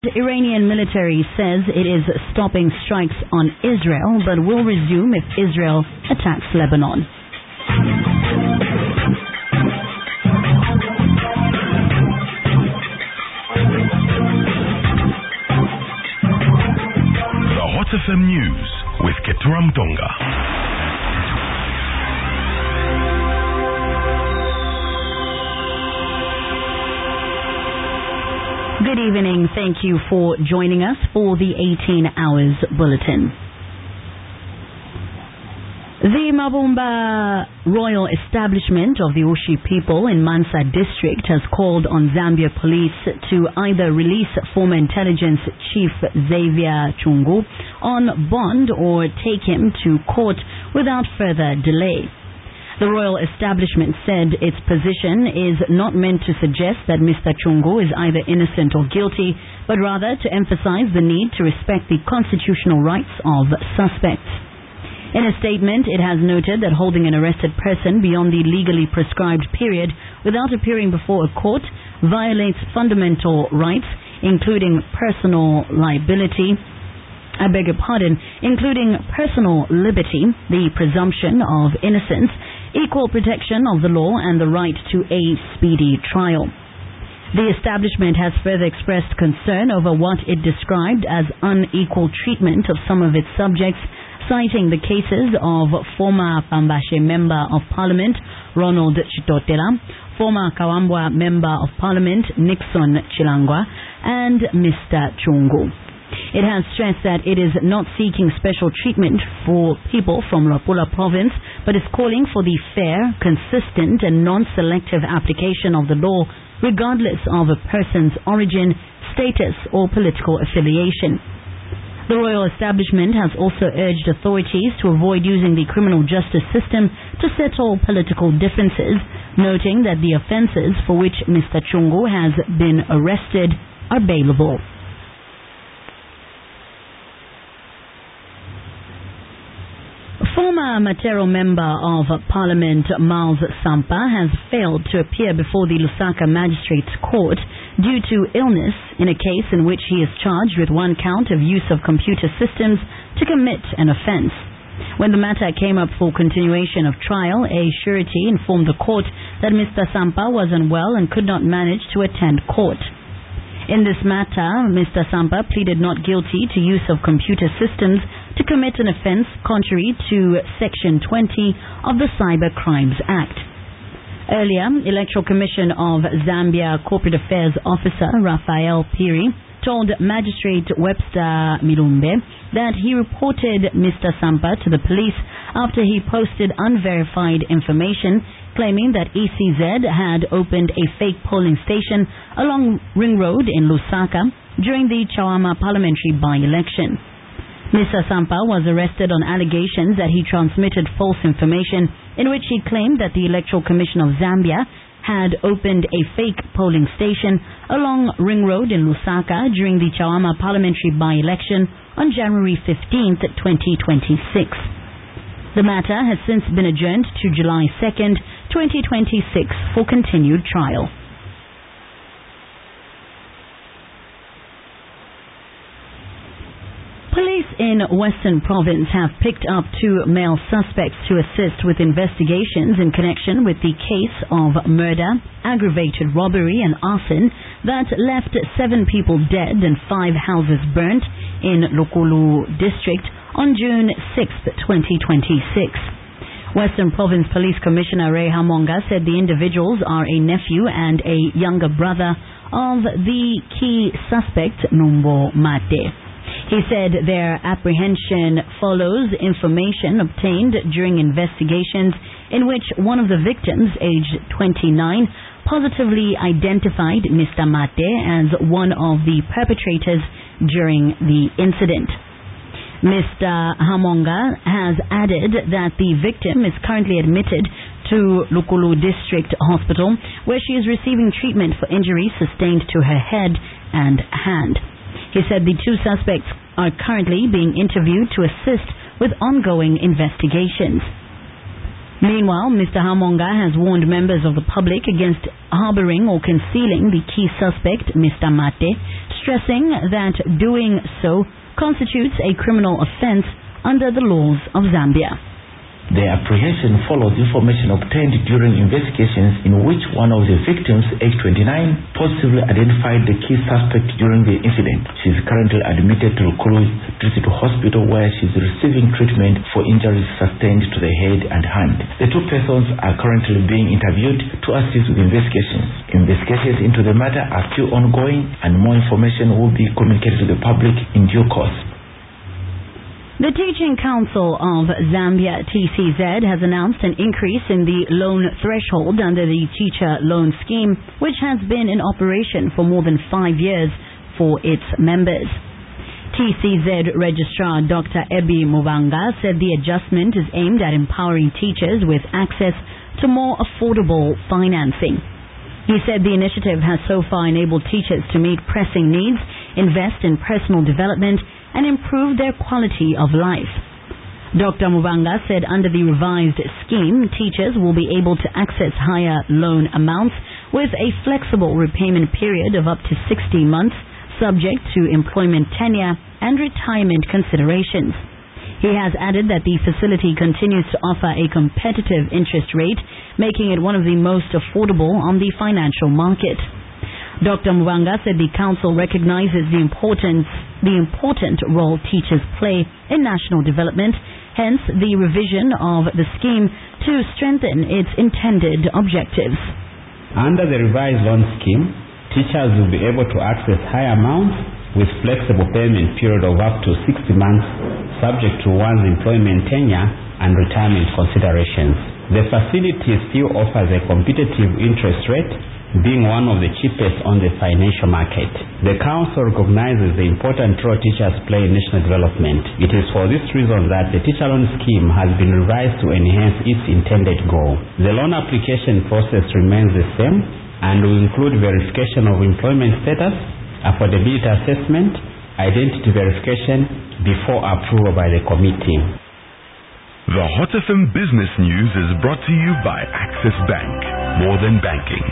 The Iranian military says it is stopping strikes on Israel, but will resume if Israel attacks Lebanon. The Hot FM News with Keturam Tonga. Good evening. Thank you for joining us for the 18 Hours Bulletin. The Mabumba Royal Establishment of the Oshi people in Mansa district has called on Zambia police to either release former intelligence chief Xavier Chungu on bond or take him to court without further delay. The royal establishment said its position is not meant to suggest that Mr. Chungu is either innocent or guilty, but rather to emphasize the need to respect the constitutional rights of suspects. In a statement, it has noted that holding an arrested person beyond the legally prescribed period without appearing before a court violates fundamental rights, including personal liability, including personal liberty, the presumption of innocence, equal protection of the law, and the right to a speedy trial. The establishment has further expressed concern over what it described as unequal treatment of some of its subjects, citing the cases of former Pambashe Member of Parliament Ronald Chitotela, former Kawambwa Member of Parliament Nixon Chilangwa, and Mr. Chungu. It has stressed that it is not seeking special treatment for people from Luapula province, but is calling for the fair, consistent, and non-selective application of the law, regardless of a person's origin, status, or political affiliation. The royal establishment has also urged authorities to avoid using the criminal justice system to settle political differences, noting that the offences for which Mr. Chungu has been arrested are bailable. Former Matero Member of Parliament Miles Sampa has failed to appear before the Lusaka Magistrates Court due to illness in a case in which he is charged with one count of use of computer systems to commit an offence. When the matter came up for continuation of trial, a surety informed the court that Mr. Sampa was unwell and could not manage to attend court. In this matter, Mr. Sampa pleaded not guilty to use of computer systems to commit an offence contrary to Section 20 of the Cyber Crimes Act. Earlier, Electoral Commission of Zambia Corporate Affairs Officer Raphael Piri told Magistrate Webster Milumbe that he reported Mr. Sampa to the police after he posted unverified information claiming that ECZ had opened a fake polling station along Ring Road in Lusaka during the Chawama parliamentary by-election. Mr. Sampa was arrested on allegations that he transmitted false information in which he claimed that the Electoral Commission of Zambia had opened a fake polling station along Ring Road in Lusaka during the Chawama parliamentary by-election on January 15th, 2026. The matter has since been adjourned to July 2nd, 2026 for continued trial. Police in Western Province have picked up 2 male suspects to assist with investigations in connection with the case of murder, aggravated robbery, and arson that left 7 people dead and 5 houses burnt in Lukulu district on June 6, 2026. Western Province Police Commissioner Ray Hamonga said the individuals are a nephew and a younger brother of the key suspect, Numbo Mate. He said their apprehension follows information obtained during investigations in which one of the victims, aged 29, positively identified Mr. Mate as one of the perpetrators during the incident. Mr. Hamonga has added that the victim is currently admitted to Lukulu District Hospital, where she is receiving treatment for injuries sustained to her head and hand. He said the 2 suspects are currently being interviewed to assist with ongoing investigations. Meanwhile, Mr. Hamonga has warned members of the public against harboring or concealing the key suspect, Mr. Mate, stressing that doing so constitutes a criminal offense under the laws of Zambia. The apprehension follows information obtained during investigations in which one of the victims, age 29, positively identified the key suspect during the incident. She is currently admitted to Rukuru District Hospital where she is receiving treatment for injuries sustained to the head and hand. The two persons are currently being interviewed to assist with investigations. Investigations into the matter are still ongoing and more information will be communicated to the public in due course. The Teaching Council of Zambia, TCZ, has announced an increase in the loan threshold under the Teacher Loan Scheme, which has been in operation for more than 5 years for its members. TCZ Registrar Dr. Ebi Muvanga said the adjustment is aimed at empowering teachers with access to more affordable financing. He said the initiative has so far enabled teachers to meet pressing needs, invest in personal development, and improve their quality of life. Dr. Muvanga said under the revised scheme, teachers will be able to access higher loan amounts with a flexible repayment period of up to 60 months, subject to employment tenure and retirement considerations. He has added that the facility continues to offer a competitive interest rate, making it one of the most affordable on the financial market. Dr. Muvanga said the council recognizes the important role teachers play in national development, hence the revision of the scheme to strengthen its intended objectives. Under the revised loan scheme, teachers will be able to access high amounts with flexible payment period of up to 60 months, subject to one's employment tenure and retirement considerations. The facility still offers a competitive interest rate, being one of the cheapest on the financial market. The Council recognizes the important role teachers play in national development. It is for this reason that the Teacher Loan Scheme has been revised to enhance its intended goal. The loan application process remains the same and will include verification of employment status, affordability assessment, identity verification before approval by the committee. The Hot FM Business News is brought to you by Access Bank. More than banking.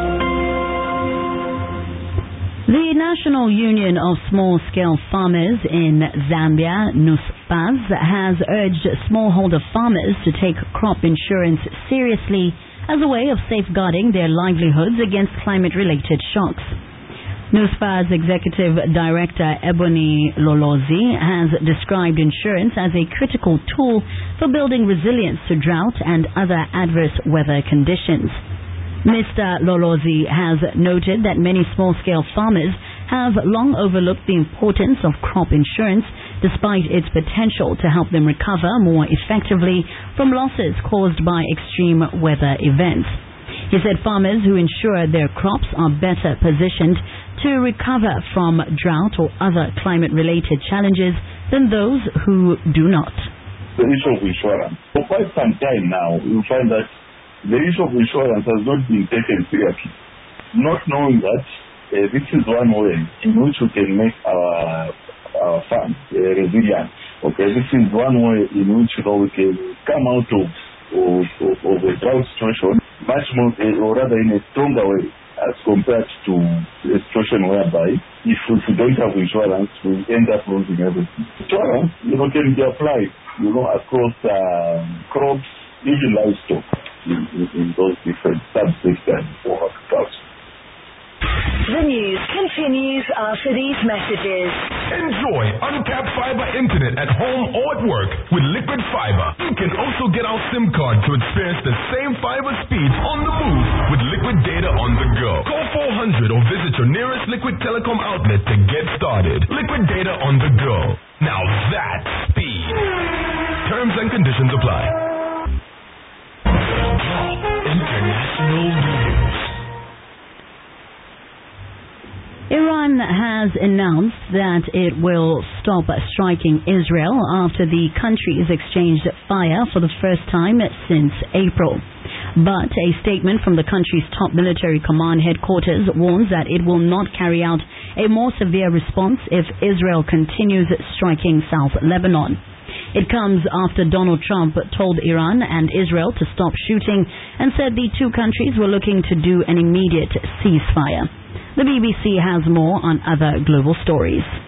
The National Union of Small-Scale Farmers in Zambia, NUSFAZ, has urged smallholder farmers to take crop insurance seriously as a way of safeguarding their livelihoods against climate-related shocks. NUSFAZ Executive Director Ebony Lolozi has described insurance as a critical tool for building resilience to drought and other adverse weather conditions. Mr. Lolozi has noted that many small-scale farmers have long overlooked the importance of crop insurance despite its potential to help them recover more effectively from losses caused by extreme weather events. He said farmers who insure their crops are better positioned to recover from drought or other climate-related challenges than those who do not. The issue of insurance. For quite some time now, you find that the issue of insurance has not been taken seriously. Not knowing that this is one way in which we can make our farms resilient. Okay, this is one way in which we can come out of a drought situation much more, or rather in a stronger way, as compared to a situation whereby if we don't have insurance, we end up losing everything. Insurance, can be applied, across crops, even livestock, in those different subsectors for agriculture. The news continues after these messages. Enjoy uncapped fiber internet at home or at work with Liquid Fiber. You can also get our SIM card to experience the same fiber speeds on the move with Liquid Data on the go. Call 400 or visit your nearest Liquid Telecom outlet to get started. Liquid Data on the go. Now that's speed. Terms and conditions apply. International news. Iran has announced that it will stop striking Israel after the countries exchanged fire for the first time since April. But a statement from the country's top military command headquarters warns that it will not carry out a more severe response if Israel continues striking South Lebanon. It comes after Donald Trump told Iran and Israel to stop shooting and said the two countries were looking to do an immediate ceasefire. The BBC has more on other global stories.